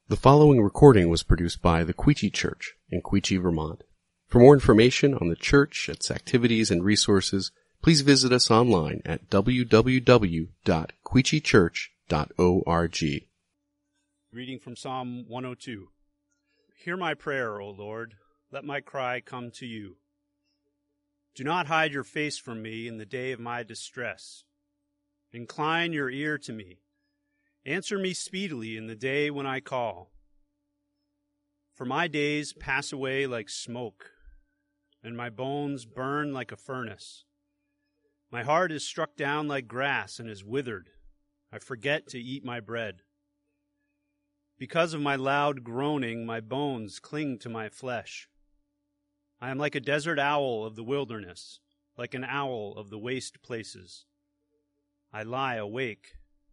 The following recording was produced by the Quechee Church in Quechee, Vermont. For more information on the church, its activities, and resources, please visit us online at www.quecheechurch.org. Reading from Psalm 102. Hear my prayer, O Lord. Let my cry come to you. Do not hide your face from me in the day of my distress. Incline your ear to me. Answer me speedily in the day when I call. For my days pass away like smoke, and my bones burn like a furnace. My heart is struck down like grass and is withered. I forget to eat my bread. Because of my loud groaning, my bones cling to my flesh. I am like a desert owl of the wilderness, like an owl of the waste places. I lie awake.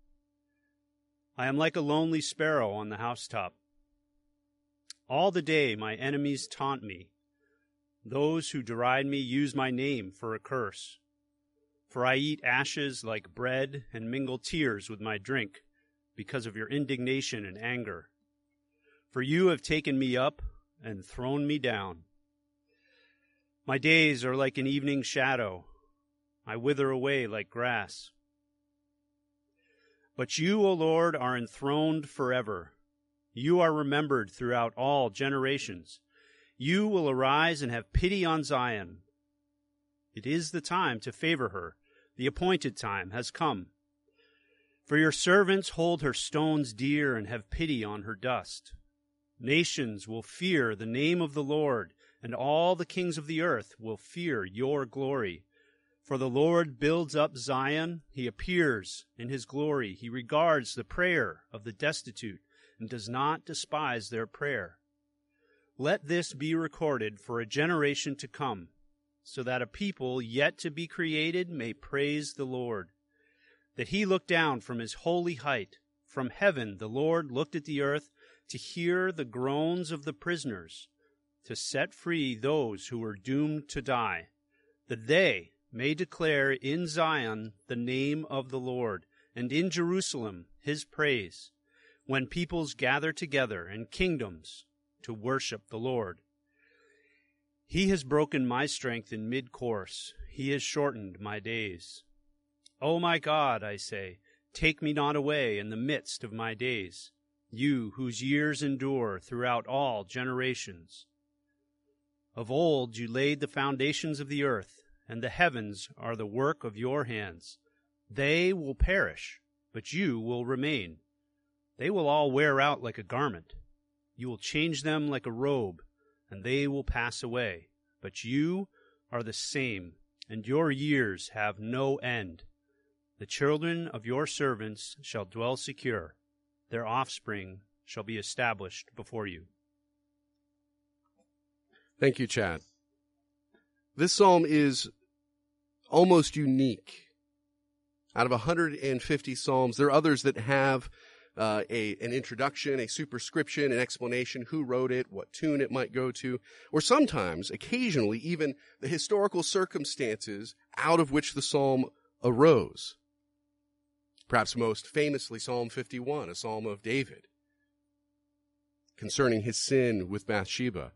I am like a lonely sparrow on the housetop. All the day my enemies taunt me. Those who deride me use my name for a curse. For I eat ashes like bread and mingle tears with my drink because of your indignation and anger. For you have taken me up and thrown me down. My days are like an evening shadow. I wither away like grass. But you, O Lord, are enthroned forever. You are remembered throughout all generations. You will arise and have pity on Zion. It is the time to favor her. The appointed time has come. For your servants hold her stones dear and have pity on her dust. Nations will fear the name of the Lord, and all the kings of the earth will fear your glory. For the Lord builds up Zion, he appears in his glory. He regards the prayer of the destitute and does not despise their prayer. Let this be recorded for a generation to come, so that a people yet to be created may praise the Lord. That he looked down from his holy height. From heaven the Lord looked at the earth to hear the groans of the prisoners, to set free those who were doomed to die, that they may declare in Zion the name of the Lord, and in Jerusalem his praise, when peoples gather together and kingdoms to worship the Lord. He has broken my strength in mid-course. He has shortened my days. O my God, I say, take me not away in the midst of my days, you whose years endure throughout all generations. Of old you laid the foundations of the earth, and the heavens are the work of your hands. They will perish, but you will remain. They will all wear out like a garment. You will change them like a robe, and they will pass away. But you are the same, and your years have no end. The children of your servants shall dwell secure. Their offspring shall be established before you. Thank you, Chad. This psalm is almost unique. Out of 150 psalms, there are others that have an introduction, a superscription, an explanation, who wrote it, what tune it might go to, or sometimes, occasionally, even the historical circumstances out of which the psalm arose. Perhaps most famously, Psalm 51, a psalm of David, concerning his sin with Bathsheba.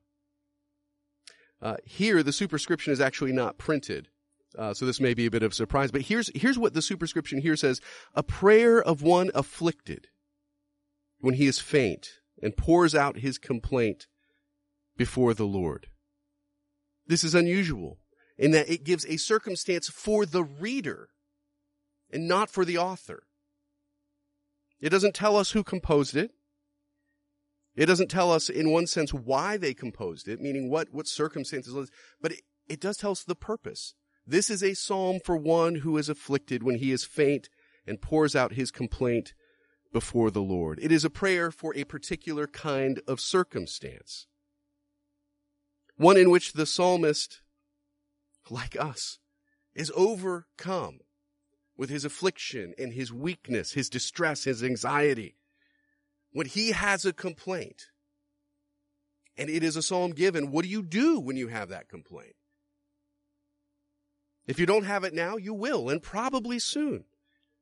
Here, the superscription is actually not printed, so this may be a bit of a surprise. But here's what the superscription here says: a prayer of one afflicted when he is faint and pours out his complaint before the Lord. This is unusual in that it gives a circumstance for the reader and not for the author. It doesn't tell us who composed it. It doesn't tell us, in one sense, why they composed it, meaning what circumstances, but it does tell us the purpose. This is a psalm for one who is afflicted when he is faint and pours out his complaint before the Lord. It is a prayer for a particular kind of circumstance, one in which the psalmist, like us, is overcome with his affliction and his weakness, his distress, his anxiety. When he has a complaint, and it is a psalm given, what do you do when you have that complaint? If you don't have it now, you will, and probably soon.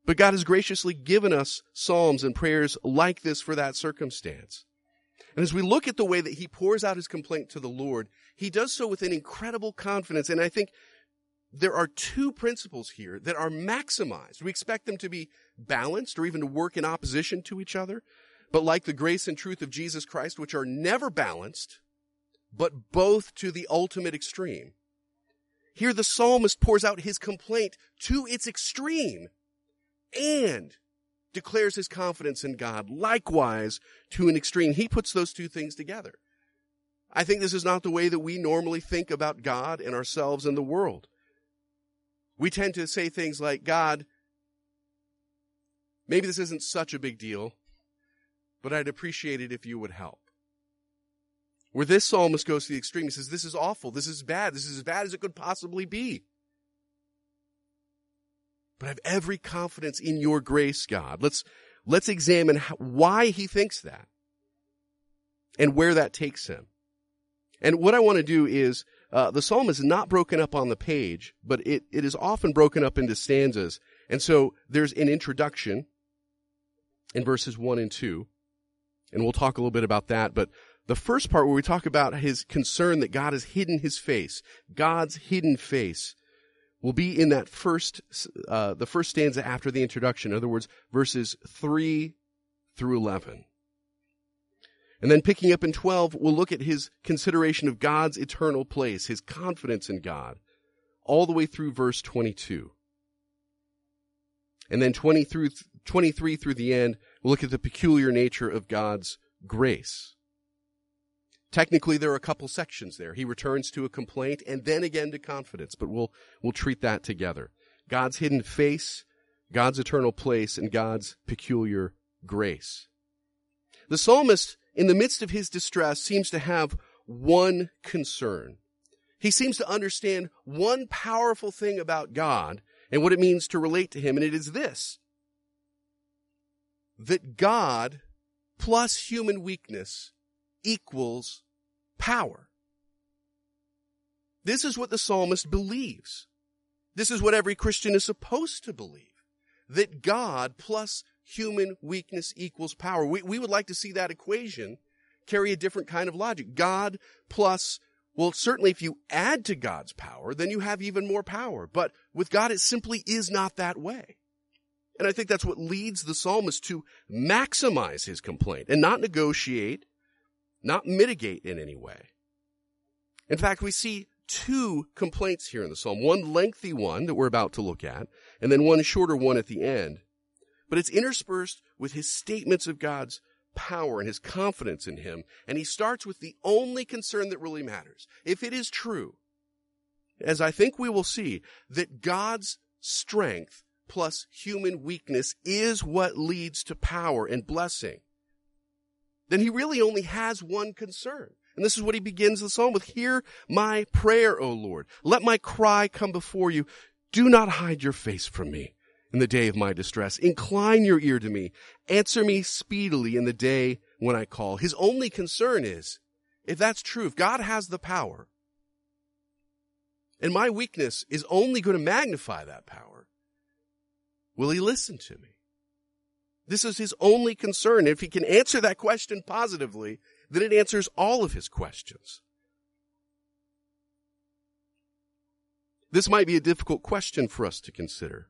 But God has graciously given us psalms and prayers like this for that circumstance. And as we look at the way that he pours out his complaint to the Lord, he does so with an incredible confidence. And I think there are two principles here that are maximized. We expect them to be balanced or even to work in opposition to each other. But like the grace and truth of Jesus Christ, which are never balanced, but both to the ultimate extreme. Here the psalmist pours out his complaint to its extreme and declares his confidence in God, likewise to an extreme. He puts those two things together. I think this is not the way that we normally think about God and ourselves and the world. We tend to say things like, God, maybe this isn't such a big deal, but I'd appreciate it if you would help. Where this psalmist goes to the extreme, he says, this is awful, this is bad, this is as bad as it could possibly be. But I have every confidence in your grace, God. Let's examine why he thinks that and where that takes him. And what I want to do is, the psalm is not broken up on the page, but it is often broken up into stanzas. And so there's an introduction in verses 1 and 2, and we'll talk a little bit about that. But the first part where we talk about his concern that God has hidden his face, God's hidden face, will be in that the first stanza after the introduction. In other words, verses 3 through 11. And then picking up in 12, we'll look at his consideration of God's eternal place, his confidence in God, all the way through verse 22. And then 23 through the end, we'll look at the peculiar nature of God's grace. Technically, there are a couple sections there. He returns to a complaint and then again to confidence, but we'll treat that together. God's hidden face, God's eternal place, and God's peculiar grace. The psalmist, in the midst of his distress, seems to have one concern. He seems to understand one powerful thing about God and what it means to relate to him, and it is this: that God plus human weakness equals power. This is what the psalmist believes. This is what every Christian is supposed to believe, that God plus human weakness equals power. We would like to see that equation carry a different kind of logic. God plus, well, certainly if you add to God's power, then you have even more power. But with God, it simply is not that way. And I think that's what leads the psalmist to maximize his complaint and not negotiate, not mitigate in any way. In fact, we see two complaints here in the psalm, one lengthy one that we're about to look at, and then one shorter one at the end. But it's interspersed with his statements of God's power and his confidence in him. And he starts with the only concern that really matters. If it is true, as I think we will see, that God's strength plus human weakness is what leads to power and blessing, then he really only has one concern. And this is what he begins the psalm with. Hear my prayer, O Lord. Let my cry come before you. Do not hide your face from me in the day of my distress. Incline your ear to me. Answer me speedily in the day when I call. His only concern is, if that's true, if God has the power, and my weakness is only going to magnify that power, will he listen to me? This is his only concern. If he can answer that question positively, then it answers all of his questions. This might be a difficult question for us to consider.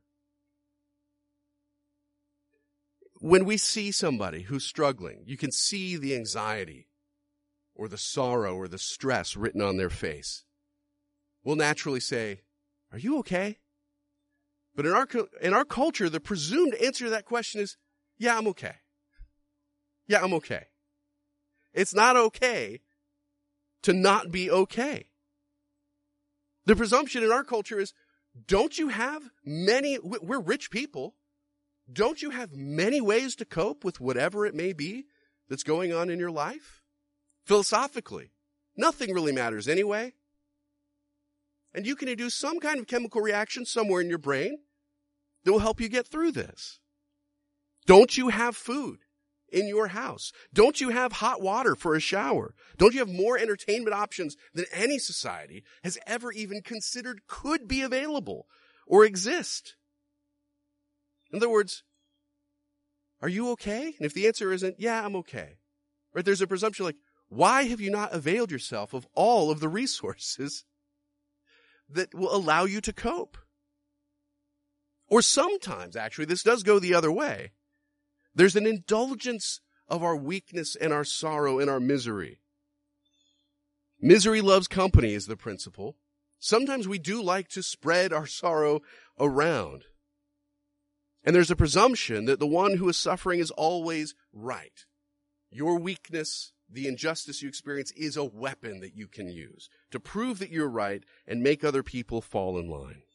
When we see somebody who's struggling, you can see the anxiety or the sorrow or the stress written on their face. We'll naturally say, "Are you okay?" But in our culture, the presumed answer to that question is, "Yeah, I'm okay. Yeah, I'm okay." It's not okay to not be okay. The presumption in our culture is, don't you have we're rich people. Don't you have many ways to cope with whatever it may be that's going on in your life? Philosophically, nothing really matters anyway. And you can induce some kind of chemical reaction somewhere in your brain that will help you get through this. Don't you have food in your house? Don't you have hot water for a shower? Don't you have more entertainment options than any society has ever even considered could be available or exist? In other words, are you okay? And if the answer isn't, yeah, I'm okay. Right? There's a presumption like, why have you not availed yourself of all of the resources that will allow you to cope? Or sometimes, actually, this does go the other way. There's an indulgence of our weakness and our sorrow and our misery. Misery loves company is the principle. Sometimes we do like to spread our sorrow around. And there's a presumption that the one who is suffering is always right. Your weakness, the injustice you experience, is a weapon that you can use to prove that you're right and make other people fall in line.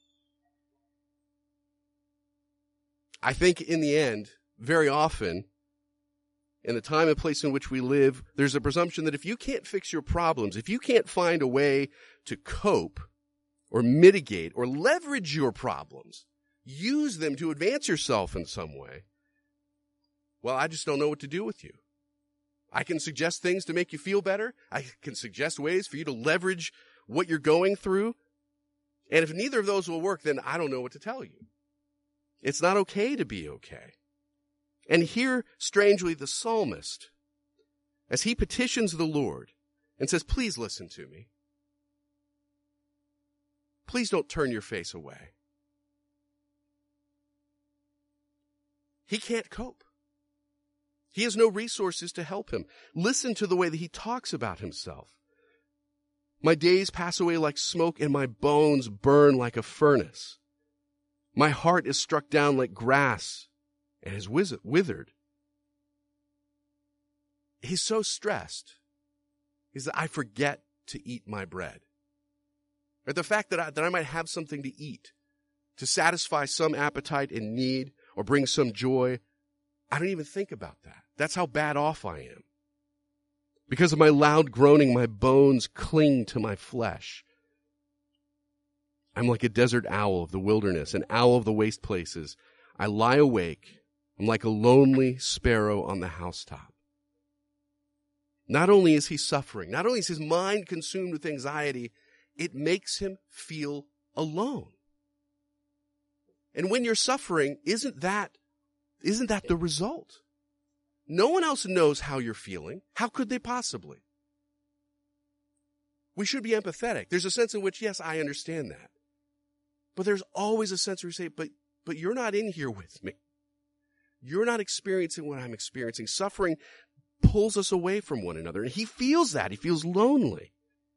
I think in the end, very often, in the time and place in which we live, there's a presumption that if you can't fix your problems, if you can't find a way to cope or mitigate or leverage your problems, use them to advance yourself in some way, well, I just don't know what to do with you. I can suggest things to make you feel better. I can suggest ways for you to leverage what you're going through. And if neither of those will work, then I don't know what to tell you. It's not okay to be okay. And here, strangely, the psalmist, as he petitions the Lord and says, please listen to me. Please don't turn your face away. He can't cope. He has no resources to help him. Listen to the way that he talks about himself. My days pass away like smoke and my bones burn like a furnace. My heart is struck down like grass and is withered. He's so stressed is that I forget to eat my bread. Or the fact that I might have something to eat to satisfy some appetite and need or bring some joy, I don't even think about that. That's how bad off I am. Because of my loud groaning, my bones cling to my flesh. I'm like a desert owl of the wilderness, an owl of the waste places. I lie awake. I'm like a lonely sparrow on the housetop. Not only is he suffering, not only is his mind consumed with anxiety, it makes him feel alone. And when you're suffering, isn't that the result? No one else knows how you're feeling. How could they possibly? We should be empathetic. There's a sense in which, yes, I understand that. But there's always a sense where you say, but you're not in here with me. You're not experiencing what I'm experiencing. Suffering pulls us away from one another. And he feels that. He feels lonely.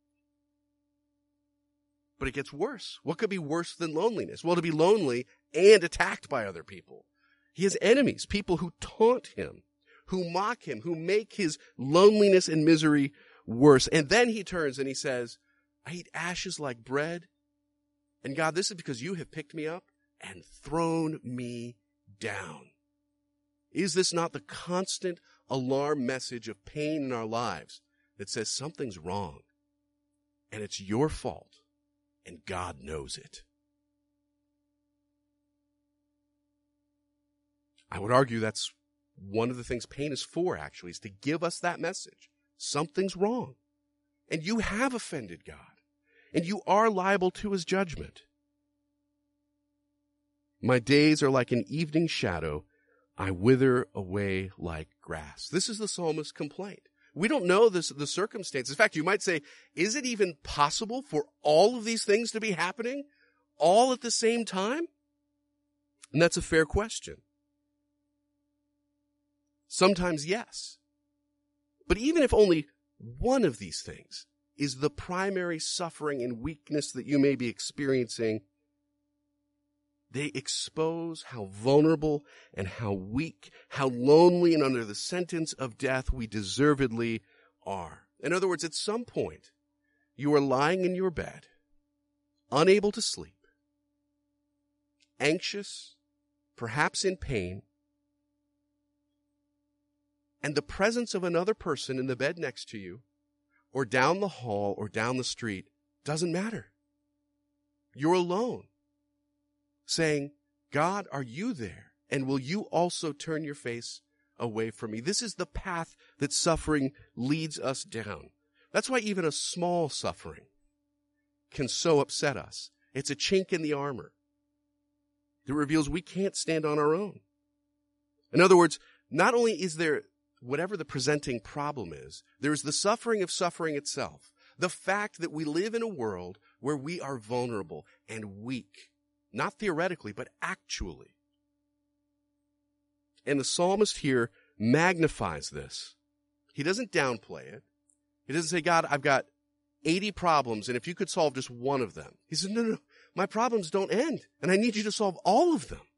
But it gets worse. What could be worse than loneliness? Well, to be lonely and attacked by other people. He has enemies, people who taunt him, who mock him, who make his loneliness and misery worse. And then he turns and he says, I eat ashes like bread. And God, this is because you have picked me up and thrown me down. Is this not the constant alarm message of pain in our lives that says something's wrong and it's your fault and God knows it? I would argue that's one of the things pain is for, actually, is to give us that message. Something's wrong. And you have offended God. And you are liable to his judgment. My days are like an evening shadow. I wither away like grass. This is the psalmist's complaint. We don't know the circumstances. In fact, you might say, is it even possible for all of these things to be happening all at the same time? And that's a fair question. Sometimes, yes. But even if only one of these things is the primary suffering and weakness that you may be experiencing, they expose how vulnerable and how weak, how lonely and under the sentence of death we deservedly are. In other words, at some point, you are lying in your bed, unable to sleep, anxious, perhaps in pain, and the presence of another person in the bed next to you, or down the hall or down the street, doesn't matter. You're alone, saying, God, are you there? And will you also turn your face away from me? This is the path that suffering leads us down. That's why even a small suffering can so upset us. It's a chink in the armor. It reveals we can't stand on our own. In other words, not only is there whatever the presenting problem is, there is the suffering of suffering itself. The fact that we live in a world where we are vulnerable and weak, not theoretically, but actually. And the psalmist here magnifies this. He doesn't downplay it. He doesn't say, God, I've got 80 problems, and if you could solve just one of them. He says, no, my problems don't end, and I need you to solve all of them.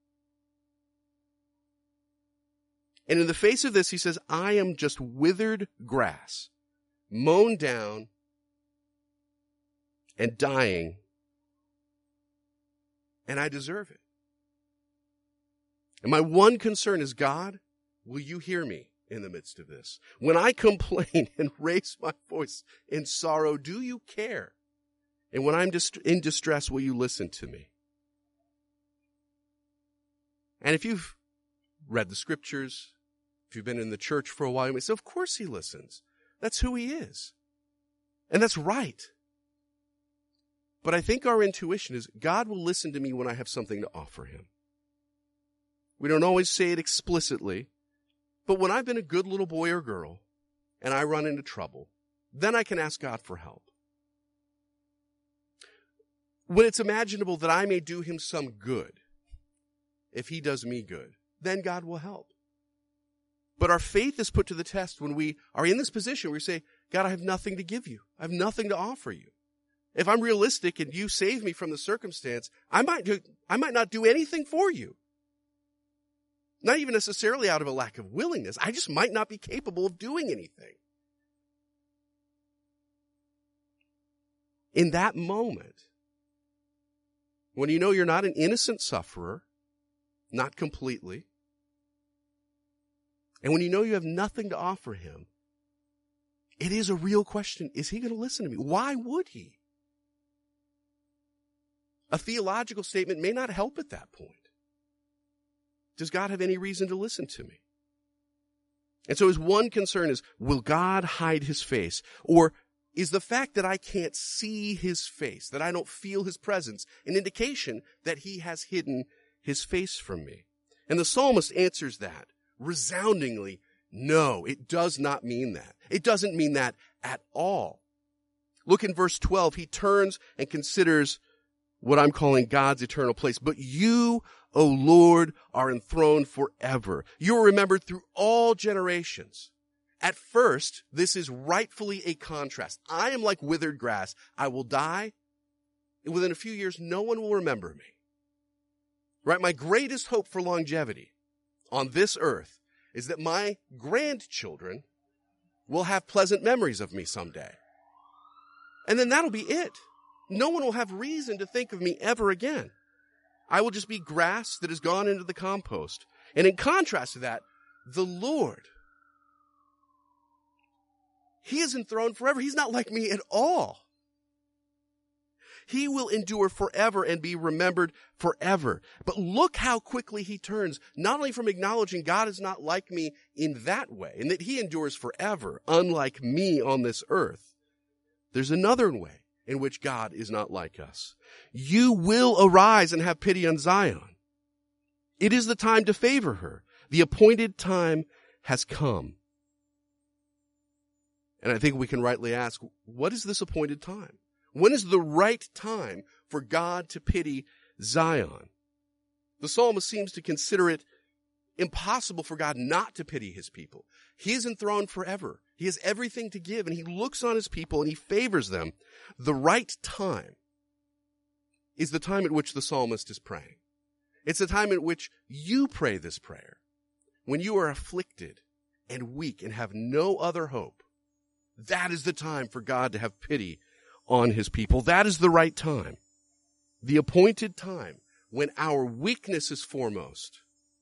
And in the face of this, he says, I am just withered grass, mown down and dying, and I deserve it. And my one concern is, God, will you hear me in the midst of this? When I complain and raise my voice in sorrow, do you care? And when I'm in distress, will you listen to me? And if you've read the scriptures, if you've been in the church for a while, you may say, of course he listens. That's who he is. And that's right. But I think our intuition is God will listen to me when I have something to offer him. We don't always say it explicitly, but when I've been a good little boy or girl and I run into trouble, then I can ask God for help. When it's imaginable that I may do him some good, if he does me good, then God will help. But our faith is put to the test when we are in this position where we say, God, I have nothing to give you. I have nothing to offer you. If I'm realistic and you save me from the circumstance, I might not do anything for you. Not even necessarily out of a lack of willingness. I just might not be capable of doing anything. In that moment, when you know you're not an innocent sufferer, not completely, and when you know you have nothing to offer him, it is a real question. Is he going to listen to me? Why would he? A theological statement may not help at that point. Does God have any reason to listen to me? And so his one concern is, will God hide his face? Or is the fact that I can't see his face, that I don't feel his presence, an indication that he has hidden his face from me? And the psalmist answers that resoundingly, no, it does not mean that. It doesn't mean that at all. Look in verse 12. He turns and considers what I'm calling God's eternal place. But you, O Lord, are enthroned forever. You are remembered through all generations. At first, this is rightfully a contrast. I am like withered grass. I will die, and within a few years, no one will remember me. Right? My greatest hope for longevity on this earth is that my grandchildren will have pleasant memories of me someday. And then that'll be it. No one will have reason to think of me ever again. I will just be grass that has gone into the compost. And in contrast to that, the Lord, he is enthroned forever. He's not like me at all. He will endure forever and be remembered forever. But look how quickly he turns, not only from acknowledging God is not like me in that way, and that he endures forever, unlike me on this earth. There's another way in which God is not like us. You will arise and have pity on Zion. It is the time to favor her. The appointed time has come. And I think we can rightly ask, what is this appointed time? When is the right time for God to pity Zion? The psalmist seems to consider it impossible for God not to pity his people. He is enthroned forever. He has everything to give, and he looks on his people and he favors them. The right time is the time at which the psalmist is praying. It's the time at which you pray this prayer. When you are afflicted and weak and have no other hope, that is the time for God to have pity on his people. That is the right time. The appointed time when our weakness is foremost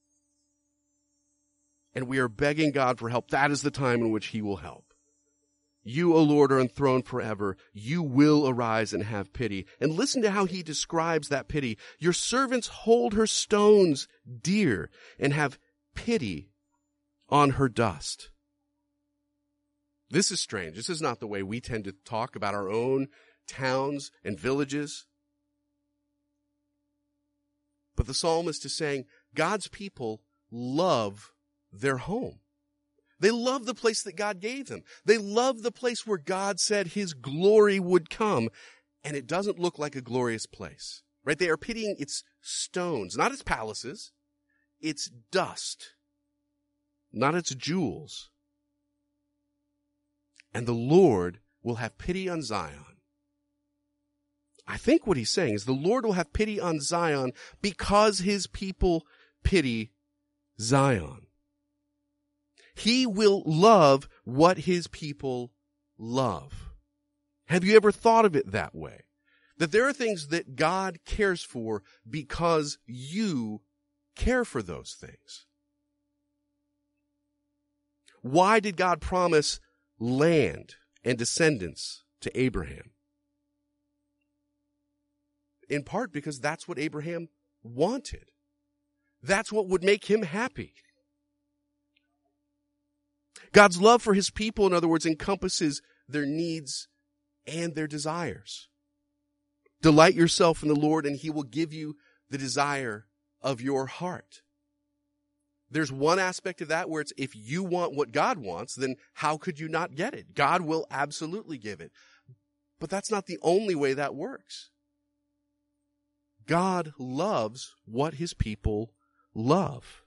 and we are begging God for help. That is the time in which he will help. You, O Lord, are enthroned forever. You will arise and have pity. And listen to how he describes that pity. Your servants hold her stones dear and have pity on her dust. This is strange. This is not the way we tend to talk about our own towns and villages. But the psalmist is saying God's people love their home. They love the place that God gave them. They love the place where God said his glory would come. And it doesn't look like a glorious place, right? They are pitying its stones, not its palaces, its dust, not its jewels. And the Lord will have pity on Zion. I think what he's saying is the Lord will have pity on Zion because his people pity Zion. He will love what his people love. Have you ever thought of it that way? That there are things that God cares for because you care for those things. Why did God promise land and descendants to Abraham? In part because that's what Abraham wanted. That's what would make him happy. God's love for his people, in other words, encompasses their needs and their desires. Delight yourself in the Lord, and he will give you the desire of your heart. There's one aspect of that where it's if you want what God wants, then how could you not get it? God will absolutely give it. But that's not the only way that works. God loves what his people love.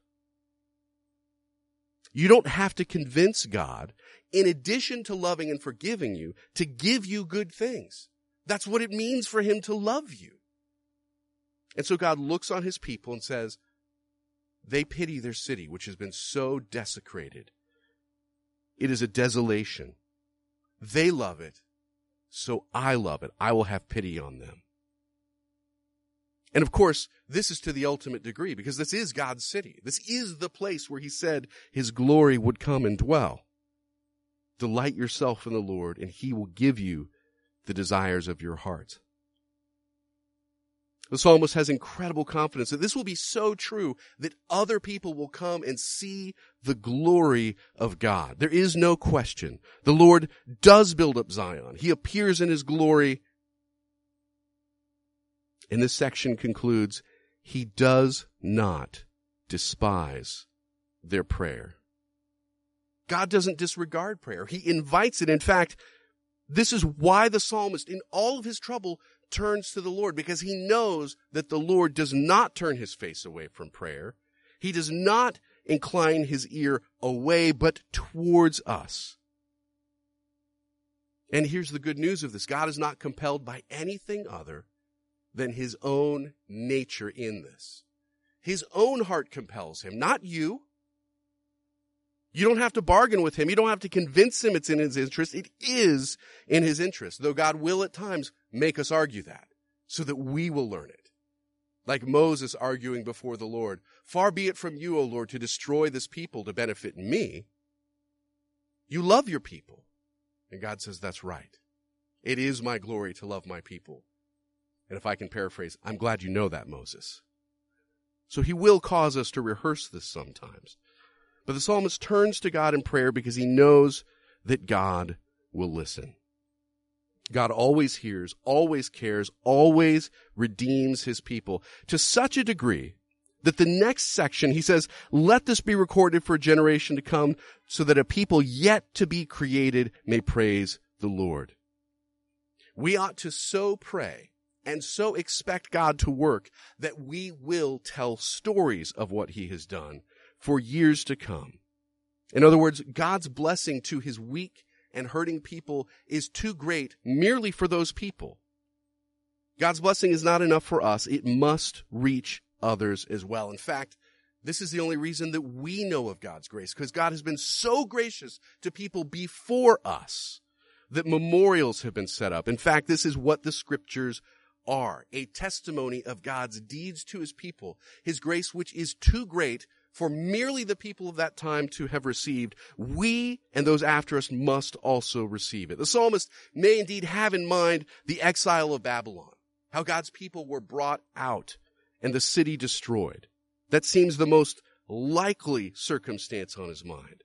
You don't have to convince God, in addition to loving and forgiving you, to give you good things. That's what it means for him to love you. And so God looks on his people and says, they pity their city, which has been so desecrated. It is a desolation. They love it, so I love it. I will have pity on them. And of course, this is to the ultimate degree, because this is God's city. This is the place where he said his glory would come and dwell. Delight yourself in the Lord, and he will give you the desires of your heart. The psalmist has incredible confidence that this will be so true that other people will come and see the glory of God. There is no question. The Lord does build up Zion. He appears in his glory. And this section concludes, he does not despise their prayer. God doesn't disregard prayer. He invites it. In fact, this is why the psalmist, in all of his trouble, turns to the Lord, because he knows that the Lord does not turn his face away from prayer. He does not incline his ear away, but towards us. And here's the good news of this. God is not compelled by anything other than his own nature in this. His own heart compels him, not you. You don't have to bargain with him. You don't have to convince him it's in his interest. It is in his interest, though God will at times make us argue that so that we will learn it. Like Moses arguing before the Lord, far be it from you, O Lord, to destroy this people to benefit me. You love your people. And God says, that's right. It is my glory to love my people. And if I can paraphrase, I'm glad you know that, Moses. So he will cause us to rehearse this sometimes. But the psalmist turns to God in prayer because he knows that God will listen. God always hears, always cares, always redeems his people to such a degree that the next section, he says, let this be recorded for a generation to come so that a people yet to be created may praise the Lord. We ought to so pray and so expect God to work that we will tell stories of what he has done for years to come. In other words, God's blessing to his weak and hurting people is too great merely for those people. God's blessing is not enough for us. It must reach others as well. In fact, this is the only reason that we know of God's grace, because God has been so gracious to people before us that memorials have been set up. In fact, this is what the scriptures are, a testimony of God's deeds to his people, his grace which is too great for merely the people of that time to have received. We and those after us must also receive it. The psalmist may indeed have in mind the exile of Babylon, how God's people were brought out and the city destroyed. That seems the most likely circumstance on his mind.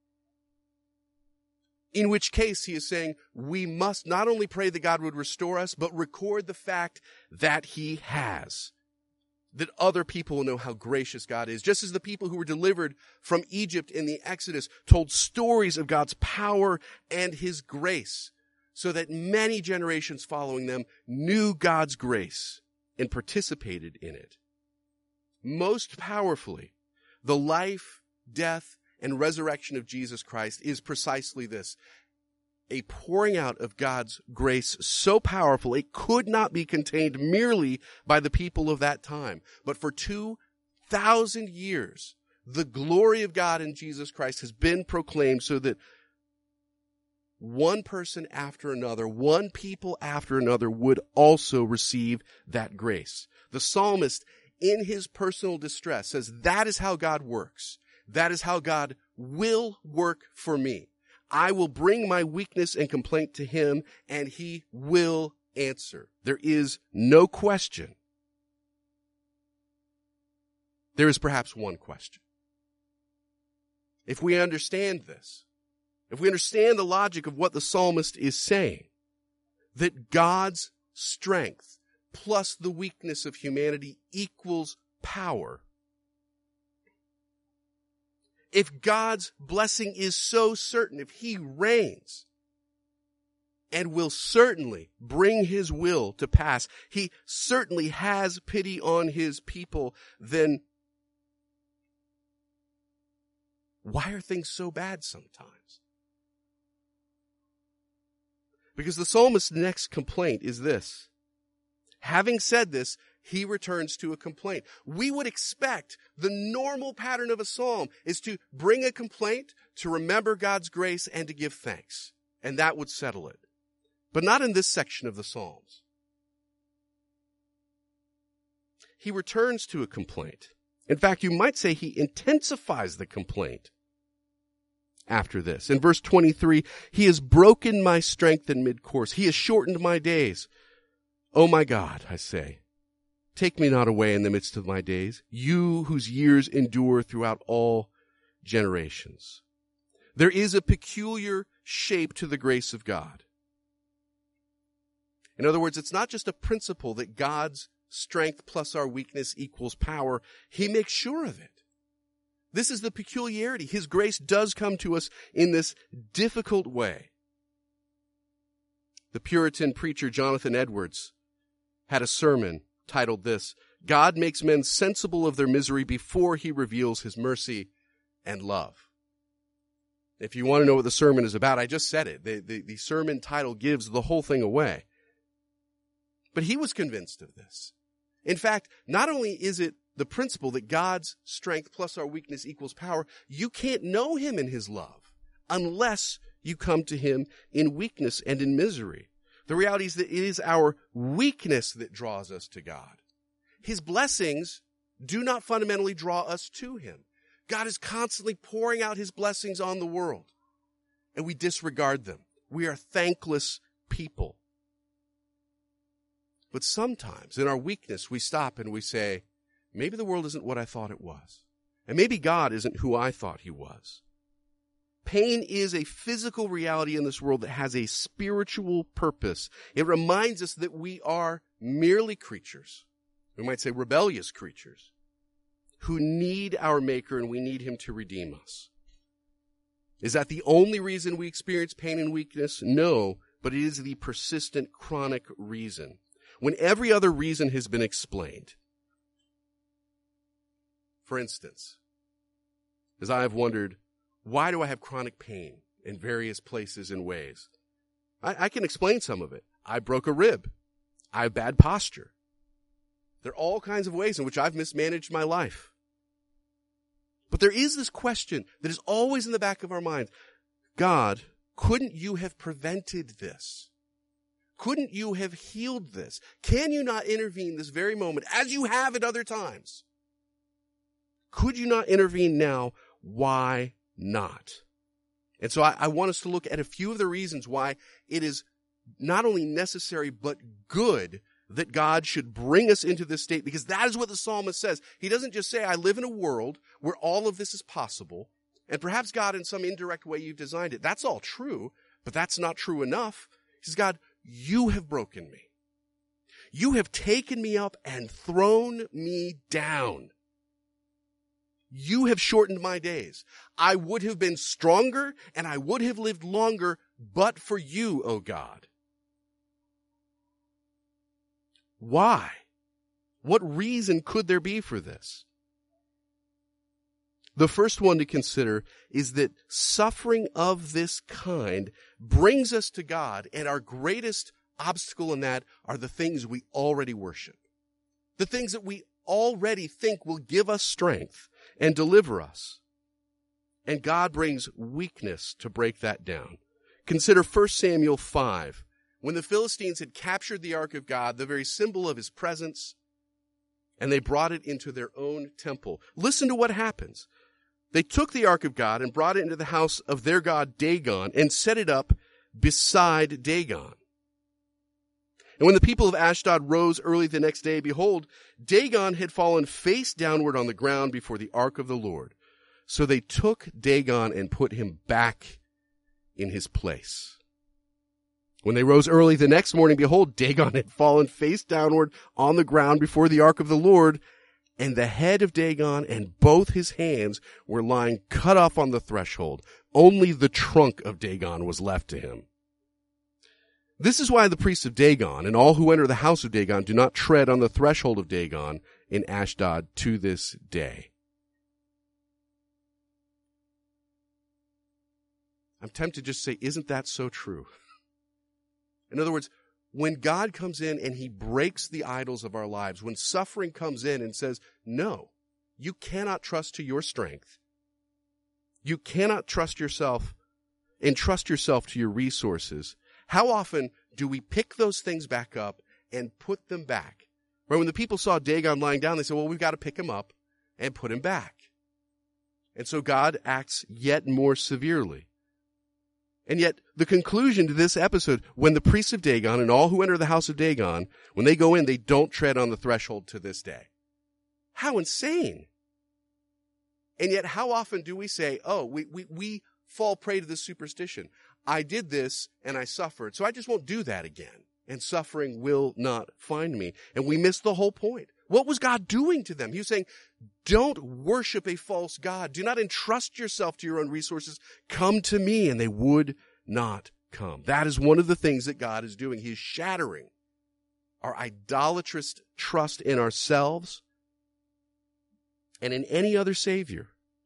In which case, he is saying, we must not only pray that God would restore us, but record the fact that he has. that other people will know how gracious God is. Just as the people who were delivered from Egypt in the Exodus told stories of God's power and his grace, so that many generations following them knew God's grace and participated in it. Most powerfully, the life, death, and resurrection of Jesus Christ is precisely this: a pouring out of God's grace so powerful it could not be contained merely by the people of that time. But for 2,000 years, the glory of God in Jesus Christ has been proclaimed, so that one person after another, one people after another would also receive that grace. The psalmist, in his personal distress, says, that is how God works. That is how God will work for me. I will bring my weakness and complaint to him, and he will answer. There is no question. There is perhaps one question. If we understand this, if we understand the logic of what the psalmist is saying, that God's strength plus the weakness of humanity equals power, if God's blessing is so certain, if he reigns and will certainly bring his will to pass, he certainly has pity on his people, then why are things so bad sometimes? Because the psalmist's next complaint is this. Having said this, he returns to a complaint. We would expect the normal pattern of a psalm is to bring a complaint, to remember God's grace, and to give thanks. And that would settle it. But not in this section of the Psalms. He returns to a complaint. In fact, you might say he intensifies the complaint after this. In verse 23, he has broken my strength in mid-course. He has shortened my days. Oh my God, I say, take me not away in the midst of my days, you whose years endure throughout all generations. There is a peculiar shape to the grace of God. In other words, it's not just a principle that God's strength plus our weakness equals power. He makes sure of it. This is the peculiarity. His grace does come to us in this difficult way. The Puritan preacher Jonathan Edwards had a sermon titled this, God makes men sensible of their misery before he reveals his mercy and love. If you want to know what the sermon is about, I just said it. The sermon title gives the whole thing away. But he was convinced of this. In fact, not only is it the principle that God's strength plus our weakness equals power, you can't know him in his love unless you come to him in weakness and in misery. The reality is that it is our weakness that draws us to God. His blessings do not fundamentally draw us to him. God is constantly pouring out his blessings on the world, and we disregard them. We are thankless people. But sometimes in our weakness, we stop and we say, maybe the world isn't what I thought it was. And maybe God isn't who I thought he was. Pain is a physical reality in this world that has a spiritual purpose. It reminds us that we are merely creatures. We might say rebellious creatures who need our Maker, and we need him to redeem us. Is that the only reason we experience pain and weakness? No, but it is the persistent, chronic reason. When every other reason has been explained. For instance, as I have wondered, why do I have chronic pain in various places and ways? I can explain some of it. I broke a rib. I have bad posture. There are all kinds of ways in which I've mismanaged my life. But there is this question that is always in the back of our minds. God, couldn't you have prevented this? Couldn't you have healed this? Can you not intervene this very moment, as you have at other times? Could you not intervene now? Why not? And so I want us to look at a few of the reasons why it is not only necessary, but good that God should bring us into this state, because that is what the psalmist says. He doesn't just say, I live in a world where all of this is possible, and perhaps God, in some indirect way, you've designed it. That's all true, but that's not true enough. He says, God, you have broken me. You have taken me up and thrown me down. You have shortened my days. I would have been stronger and I would have lived longer, but for you, O God. Why? What reason could there be for this? The first one to consider is that suffering of this kind brings us to God, and our greatest obstacle in that are the things we already worship. The things that we already think will give us strength and deliver us. And God brings weakness to break that down. Consider 1 Samuel 5. When the Philistines had captured the ark of God, the very symbol of his presence, and they brought it into their own temple. Listen to what happens. They took the ark of God and brought it into the house of their god Dagon and set it up beside Dagon. And when the people of Ashdod rose early the next day, behold, Dagon had fallen face downward on the ground before the ark of the Lord. So they took Dagon and put him back in his place. When they rose early the next morning, behold, Dagon had fallen face downward on the ground before the ark of the Lord, and the head of Dagon and both his hands were lying cut off on the threshold. Only the trunk of Dagon was left to him. This is why the priests of Dagon and all who enter the house of Dagon do not tread on the threshold of Dagon in Ashdod to this day. I'm tempted to just say, isn't that so true? In other words, when God comes in and he breaks the idols of our lives, when suffering comes in and says, no, you cannot trust to your strength. You cannot trust yourself and trust yourself to your resources. How often do we pick those things back up and put them back? Right? When the people saw Dagon lying down, they said, well, we've got to pick him up and put him back. And so God acts yet more severely. And yet, the conclusion to this episode, when the priests of Dagon and all who enter the house of Dagon, when they go in, they don't tread on the threshold to this day. How insane. And yet, how often do we say, oh, we fall prey to this superstition. I did this and I suffered, so I just won't do that again. And suffering will not find me. And we miss the whole point. What was God doing to them? He was saying, don't worship a false god. Do not entrust yourself to your own resources. Come to me. And they would not come. That is one of the things that God is doing. He is shattering our idolatrous trust in ourselves and in any other savior.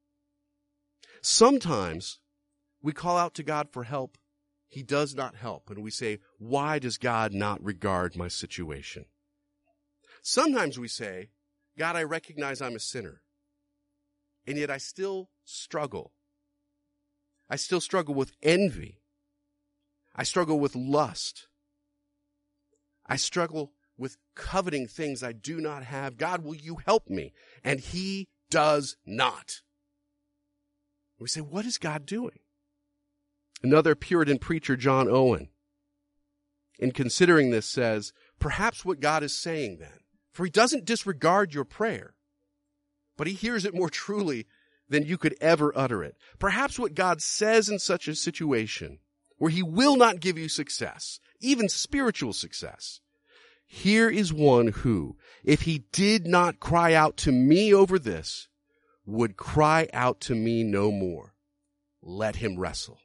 Sometimes we call out to God for help. He does not help. And we say, why does God not regard my situation? Sometimes we say, God, I recognize I'm a sinner, and yet I still struggle. I still struggle with envy. I struggle with lust. I struggle with coveting things I do not have. God, will you help me? And he does not. We say, what is God doing? Another Puritan preacher, John Owen, in considering this says, perhaps what God is saying then, for he doesn't disregard your prayer, but he hears it more truly than you could ever utter it. Perhaps what God says in such a situation, where he will not give you success, even spiritual success, here is one who, if he did not cry out to me over this, would cry out to me no more. Let him wrestle.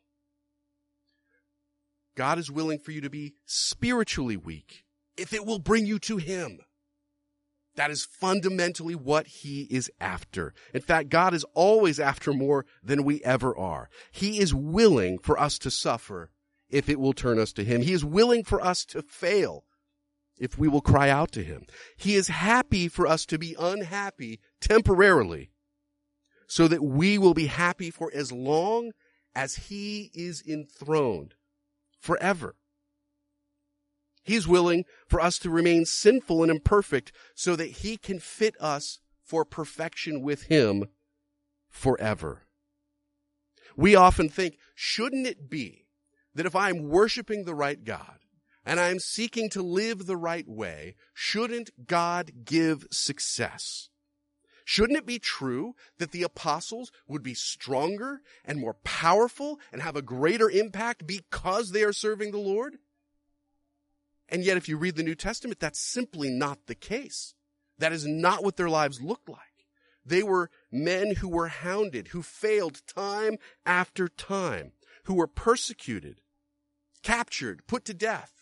God is willing for you to be spiritually weak if it will bring you to him. That is fundamentally what he is after. In fact, God is always after more than we ever are. He is willing for us to suffer if it will turn us to him. He is willing for us to fail if we will cry out to him. He is happy for us to be unhappy temporarily so that we will be happy for as long as he is enthroned forever. He's willing for us to remain sinful and imperfect so that he can fit us for perfection with him forever. We often think, shouldn't it be that if I'm worshiping the right God and I'm seeking to live the right way, shouldn't God give success? Shouldn't it be true that the apostles would be stronger and more powerful and have a greater impact because they are serving the Lord? And yet if you read the New Testament, that's simply not the case. That is not what their lives looked like. They were men who were hounded, who failed time after time, who were persecuted, captured, put to death.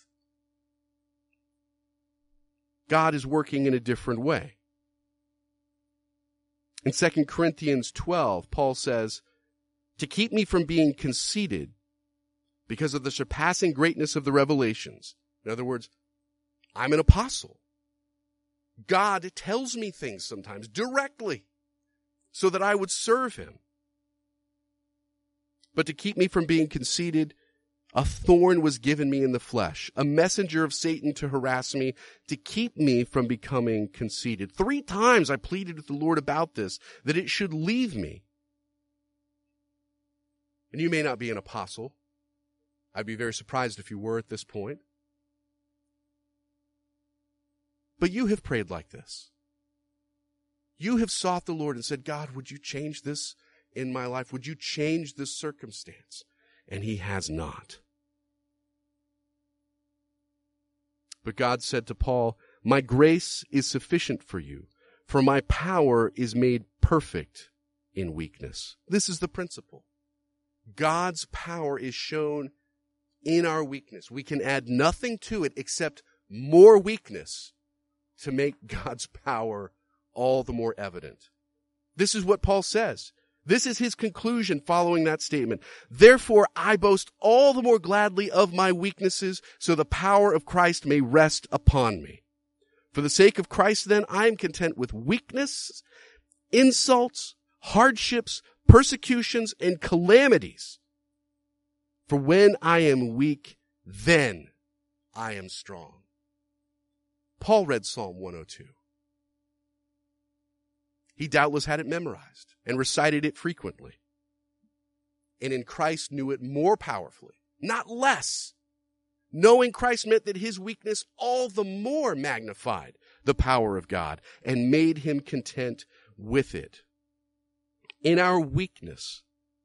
God is working in a different way. In 2 Corinthians 12, Paul says, to keep me from being conceited because of the surpassing greatness of the revelations. In other words, I'm an apostle. God tells me things sometimes directly so that I would serve him. But to keep me from being conceited, a thorn was given me in the flesh, a messenger of Satan to harass me, to keep me from becoming conceited. 3 times I pleaded with the Lord about this, that it should leave me. And you may not be an apostle. I'd be very surprised if you were at this point. But you have prayed like this. You have sought the Lord and said, God, would you change this in my life? Would you change this circumstance? And he has not. But God said to Paul, my grace is sufficient for you, for my power is made perfect in weakness. This is the principle. God's power is shown in our weakness. We can add nothing to it except more weakness to make God's power all the more evident. This is what Paul says. This is his conclusion following that statement. Therefore, I boast all the more gladly of my weaknesses, so the power of Christ may rest upon me. For the sake of Christ, then, I am content with weakness, insults, hardships, persecutions, and calamities. For when I am weak, then I am strong. Paul read Psalm 102. He doubtless had it memorized and recited it frequently. And in Christ knew it more powerfully, not less. Knowing Christ meant that his weakness all the more magnified the power of God and made him content with it. In our weakness,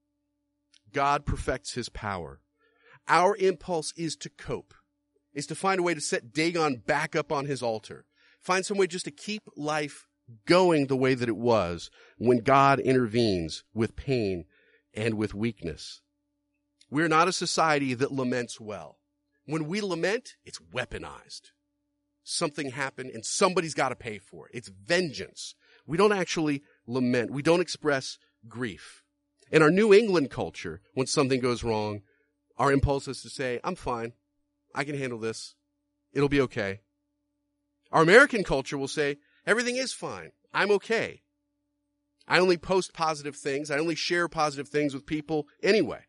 God perfects his power. Our impulse is to cope, is to find a way to set Dagon back up on his altar. Find some way just to keep life going the way that it was when God intervenes with pain and with weakness. We're not a society that laments well. When we lament, it's weaponized. Something happened and somebody's got to pay for it. It's vengeance. We don't actually lament. We don't express grief. In our New England culture, when something goes wrong, our impulse is to say, I'm fine. I can handle this. It'll be okay. Our American culture will say, everything is fine. I'm okay. I only post positive things. I only share positive things with people anyway.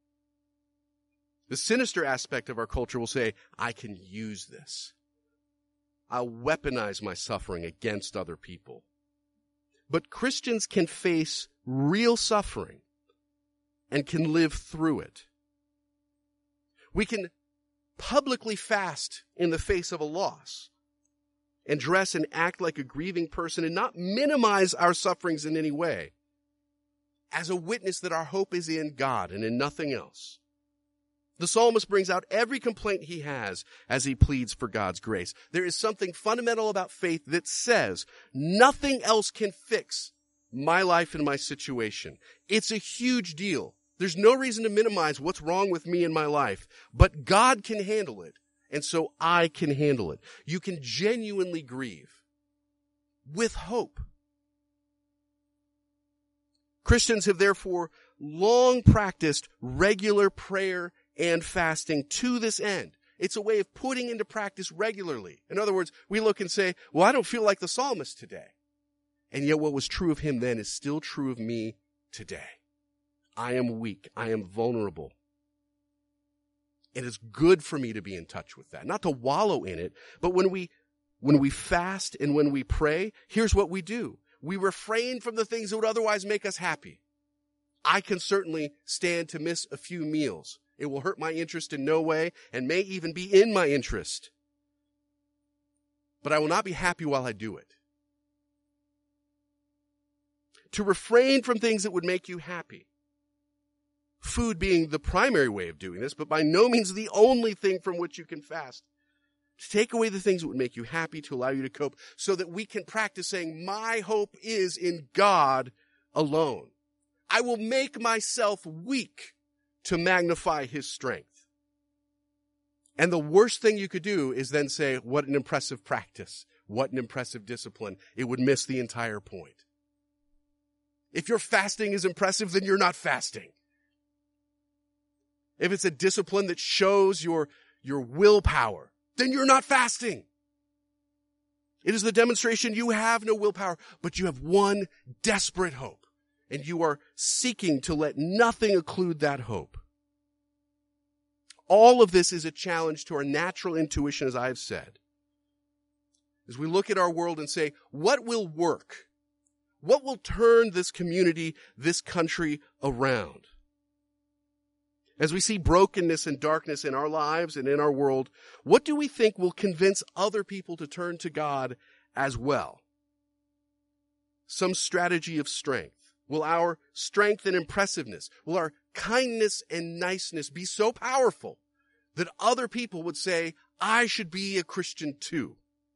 The sinister aspect of our culture will say, I can use this. I'll weaponize my suffering against other people. But Christians can face real suffering and can live through it. We can publicly fast in the face of a loss and dress and act like a grieving person and not minimize our sufferings in any way as a witness that our hope is in God and in nothing else. The psalmist brings out every complaint he has as he pleads for God's grace. There is something fundamental about faith that says nothing else can fix my life and my situation. It's a huge deal. There's no reason to minimize what's wrong with me in my life, but God can handle it, and so I can handle it. You can genuinely grieve with hope. Christians have therefore long practiced regular prayer and fasting to this end. It's a way of putting into practice regularly. In other words, we look and say, well, I don't feel like the psalmist today. And yet what was true of him then is still true of me today. I am weak. I am vulnerable. It is good for me to be in touch with that, not to wallow in it. But when we fast and when we pray, here's what we do. We refrain from the things that would otherwise make us happy. I can certainly stand to miss a few meals. It will hurt my interest in no way and may even be in my interest. But I will not be happy while I do it. To refrain from things that would make you happy. Food being the primary way of doing this, but by no means the only thing from which you can fast. To take away the things that would make you happy, to allow you to cope, so that we can practice saying, my hope is in God alone. I will make myself weak to magnify his strength. And the worst thing you could do is then say, what an impressive practice. What an impressive discipline. It would miss the entire point. If your fasting is impressive, then you're not fasting. If it's a discipline that shows your willpower, then you're not fasting. It is the demonstration you have no willpower, but you have one desperate hope, and you are seeking to let nothing occlude that hope. All of this is a challenge to our natural intuition, as I have said. As we look at our world and say, what will work? What will turn this community, this country around? As we see brokenness and darkness in our lives and in our world, what do we think will convince other people to turn to God as well? Some strategy of strength. Will our strength and impressiveness, will our kindness and niceness be so powerful that other people would say, I should be a Christian too?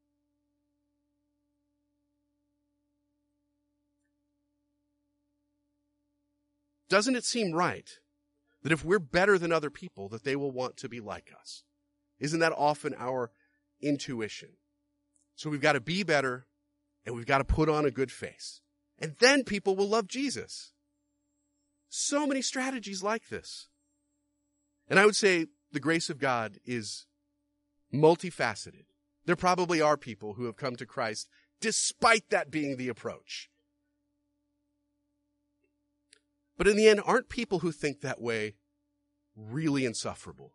Doesn't it seem right that if we're better than other people, that they will want to be like us? Isn't that often our intuition? So we've got to be better, and we've got to put on a good face. And then people will love Jesus. So many strategies like this. And I would say the grace of God is multifaceted. There probably are people who have come to Christ despite that being the approach. But in the end, aren't people who think that way really insufferable?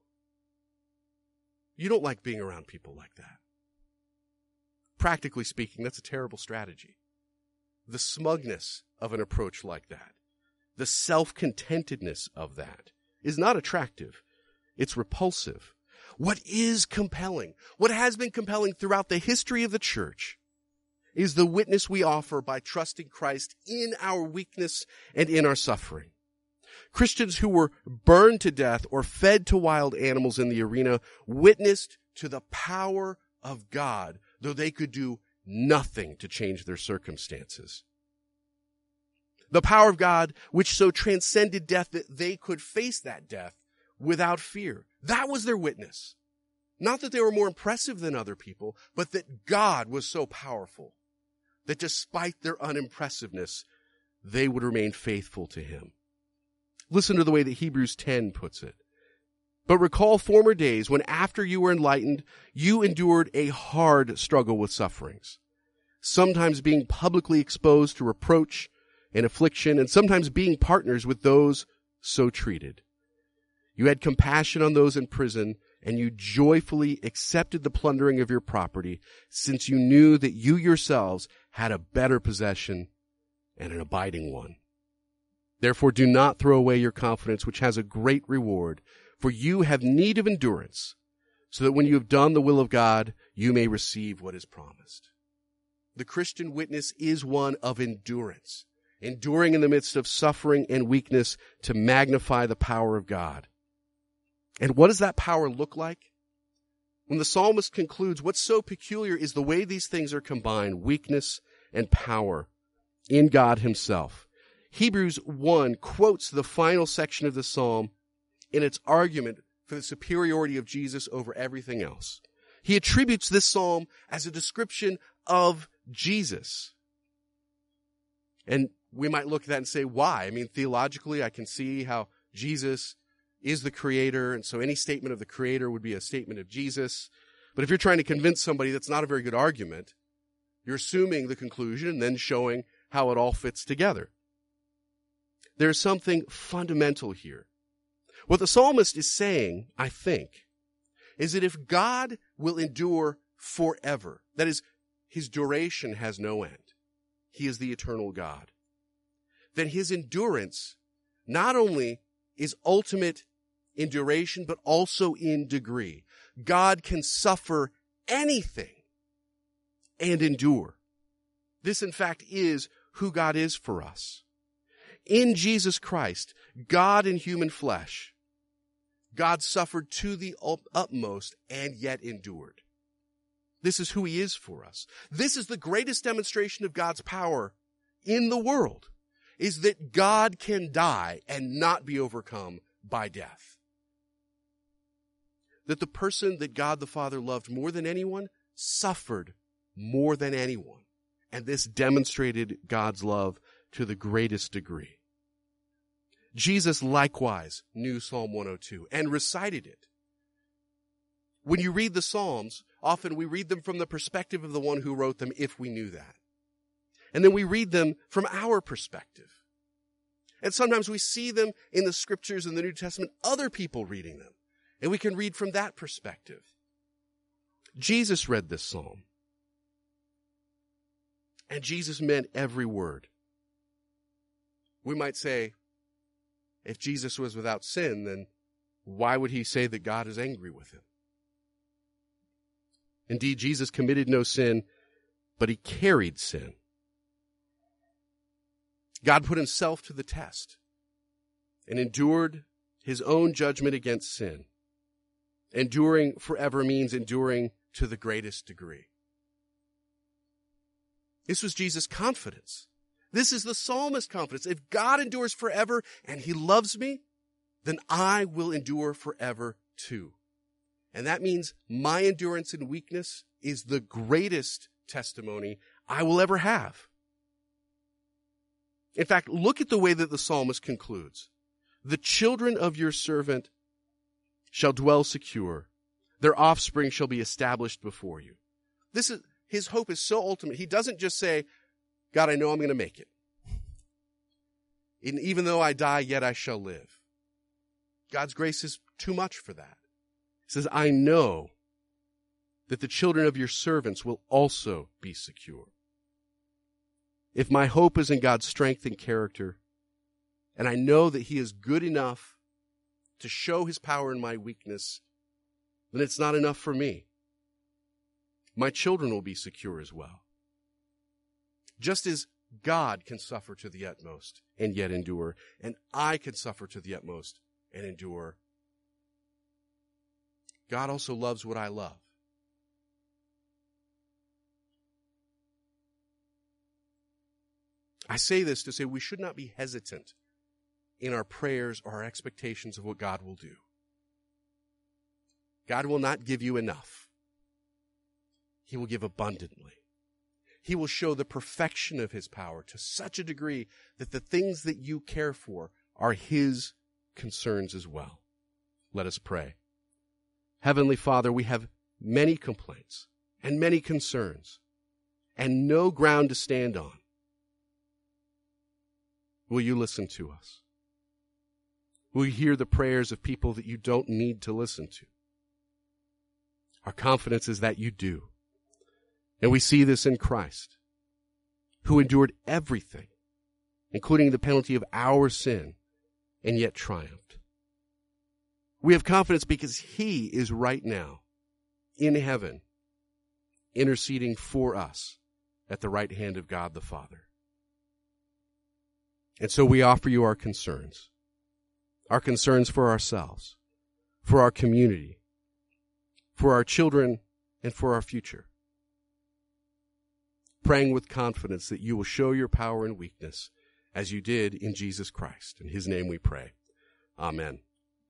You don't like being around people like that. Practically speaking, that's a terrible strategy. The smugness of an approach like that, the self-contentedness of that, is not attractive. It's repulsive. What is compelling, what has been compelling throughout the history of the church, is the witness we offer by trusting Christ in our weakness and in our suffering. Christians who were burned to death or fed to wild animals in the arena witnessed to the power of God, though they could do nothing to change their circumstances. The power of God, which so transcended death that they could face that death without fear. That was their witness. Not that they were more impressive than other people, but that God was so powerful that despite their unimpressiveness, they would remain faithful to him. Listen to the way that Hebrews 10 puts it. But recall former days when after you were enlightened, you endured a hard struggle with sufferings, sometimes being publicly exposed to reproach and affliction, and sometimes being partners with those so treated. You had compassion on those in prison, and you joyfully accepted the plundering of your property, since you knew that you yourselves had a better possession and an abiding one. Therefore do not throw away your confidence, which has a great reward, for you have need of endurance, so that when you have done the will of God, you may receive what is promised. The Christian witness is one of endurance, enduring in the midst of suffering and weakness to magnify the power of God. And what does that power look like? When the psalmist concludes, what's so peculiar is the way these things are combined, weakness and power in God himself. Hebrews 1 quotes the final section of the psalm in its argument for the superiority of Jesus over everything else. He attributes this psalm as a description of Jesus. And we might look at that and say, why? I mean, theologically, I can see how Jesus is the creator, and so any statement of the creator would be a statement of Jesus. But if you're trying to convince somebody, that's not a very good argument. You're assuming the conclusion and then showing how it all fits together. There's something fundamental here. What the psalmist is saying, I think, is that if God will endure forever, that is, his duration has no end, he is the eternal God, then his endurance not only is ultimate in duration, but also in degree. God can suffer anything and endure. This, in fact, is who God is for us. In Jesus Christ, God in human flesh, God suffered to the utmost and yet endured. This is who he is for us. This is the greatest demonstration of God's power in the world, is that God can die and not be overcome by death. That the person that God the Father loved more than anyone suffered more than anyone. And this demonstrated God's love to the greatest degree. Jesus likewise knew Psalm 102 and recited it. When you read the Psalms, often we read them from the perspective of the one who wrote them, if we knew that. And then we read them from our perspective. And sometimes we see them in the scriptures in the New Testament, other people reading them. And we can read from that perspective. Jesus read this psalm. And Jesus meant every word. We might say, if Jesus was without sin, then why would he say that God is angry with him? Indeed, Jesus committed no sin, but he carried sin. God put himself to the test and endured his own judgment against sin. Enduring forever means enduring to the greatest degree. This was Jesus' confidence. This is the psalmist's confidence. If God endures forever and he loves me, then I will endure forever too. And that means my endurance and weakness is the greatest testimony I will ever have. In fact, look at the way that the psalmist concludes. The children of your servant shall dwell secure. Their offspring shall be established before you. His hope is so ultimate. He doesn't just say, God, I know I'm going to make it. And even though I die, yet I shall live. God's grace is too much for that. He says, I know that the children of your servants will also be secure. If my hope is in God's strength and character, and I know that he is good enough to show his power in my weakness, then it's not enough for me. My children will be secure as well. Just as God can suffer to the utmost and yet endure, and I can suffer to the utmost and endure, God also loves what I love. I say this to say we should not be hesitant in our prayers or our expectations of what God will do. God will not give you enough. He will give abundantly. He will show the perfection of his power to such a degree that the things that you care for are his concerns as well. Let us pray. Heavenly Father, we have many complaints and many concerns and no ground to stand on. Will you listen to us? Will you hear the prayers of people that you don't need to listen to? Our confidence is that you do. And we see this in Christ, who endured everything, including the penalty of our sin, and yet triumphed. We have confidence because he is right now in heaven, interceding for us at the right hand of God the Father. And so we offer you our concerns for ourselves, for our community, for our children, and for our future. Praying with confidence that you will show your power and weakness as you did in Jesus Christ. In his name we pray. Amen.